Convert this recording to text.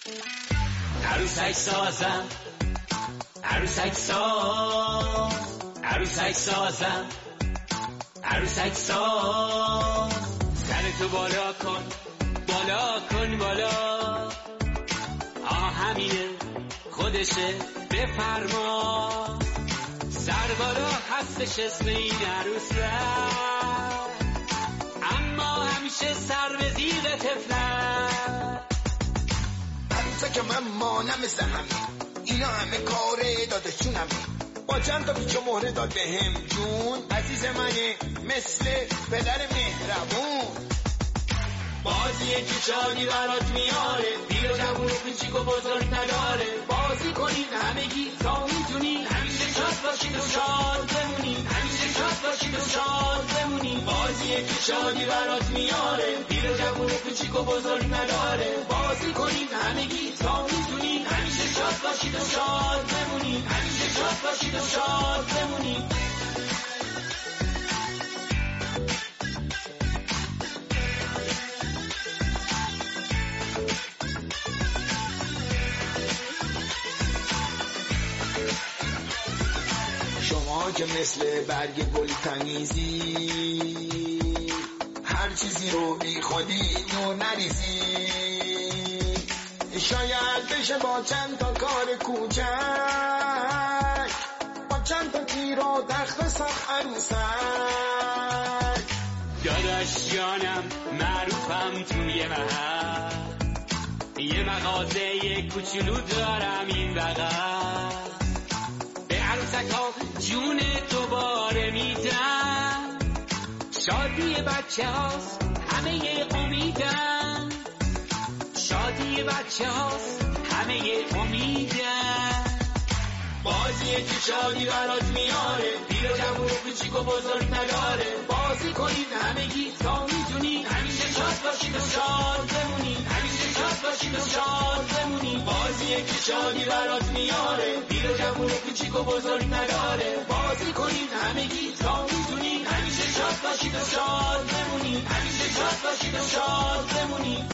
عروسک سازم، عروسک ساز، عروسک سازم، عروسک ساز. سرتو بالا کن، بالا کن بالا، همینه خودشه بفرما. سر بالا هستش اسم این عروسه، اما همیشه سر به زیر طفلن. عروسه که من مانم زهمی، اینا همه کاره دادشونمی. با چند تا پیچ و مهره داد به هم جون، عزیز منه مثل پدر مهربون. بازیه که شادی برات میاره، پیر و جوون و کوچیک و بزرگ نداره. بازی کنید همگی تا میتونید، همیشه شاد باشید و شاد بمونید، همیشه شاد باشید و شاد بمونید. بازیه که شادی برات میاره، پیر و جوون و کوچیک و بزرگ نداره. بازی کنید همگی تا میتونید، همیشه شاد باشید و شاد بمونید، همیشه شاد باشید و شاد بمونید. شما که مثل برگ گل تمیزی، هر چیزی رو بی خودی نور نریزی. شاید بشه با چند تا کار کوچک، با چند تا تیر و تخت ساخت عروسک. داداش جانم معروفم توی محل، یه مغازه کوچولو دارم این بغل. به عروسک ها جون دوباره میدم، شادی بچه هاست همه امیدن، شادی بچه هاست همه امیدن. بازیه که شادی برات میاره، پیر و جوون و کوچیک و بزرگ نداره. بازی کنید همگی تا میتونید، همیشه شاد باشید و شاد بمونید، همیشه شاد باشید و شاد بمونید. بازیه که شادی برات میاره، پیر و جوون و کوچیک و بزرگ نداره. بازی کنید همگی تا میتونید، همیشه شاد باشید و شاد بمونید، همیشه شاد باشید و شاد بمونید.